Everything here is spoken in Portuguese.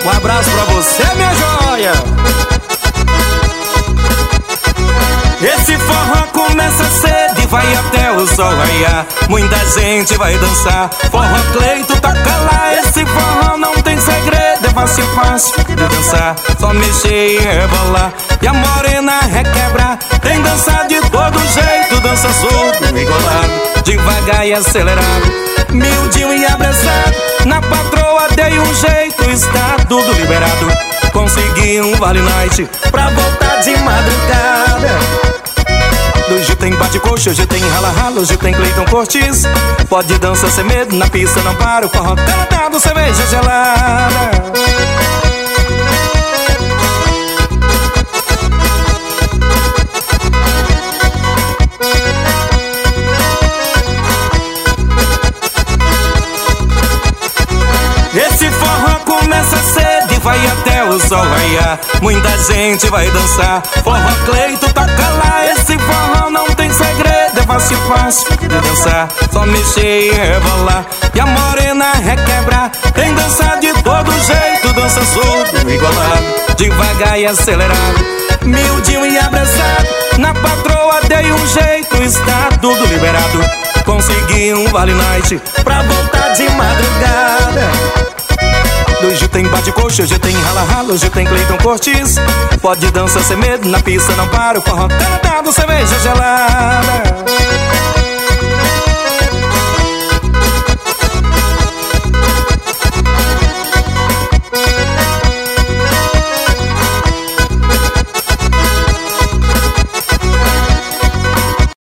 Um abraço pra você, minha joia. Esse forró começa cedo e vai até o sol raiar. Muita gente vai dançar, forró Cleito toca lá. Esse forró não tem segredo, é fácil de dançar. Só mexer e rebolar, e a morena requebrar. Tem dança de todo jeito, dança solto, enrolado, devagar e acelerado, miudinho e abraçado. Na patroa dei um jeito, está tudo liberado. Consegui um vale night pra voltar de madrugada. Hoje tem bate-coxa, hoje tem rala-rala, hoje tem Cleiton Cortes. Pode dançar sem medo, na pista não para. O forró tá lotado, cerveja gelada. Esse forró começa cedo e vai até o sol raiar. Muita gente vai dançar, forró Cleito toca lá. Esse forró não tem segredo, é fácil de dançar. Só mexer e rebolar, e a morena requebrar. Tem dança de todo jeito, dança solto, igualado, devagar e acelerado, miudinho e abraçado. Na patroa dei um jeito, está tudo liberado. Consegui um vale night pra voltar de madrugada. Hoje tem bate-coxa, hoje tem rala-rala, hoje tem Cleiton Cortes. Pode dançar sem medo, na pista não para. O forró tá lotado, cerveja gelada.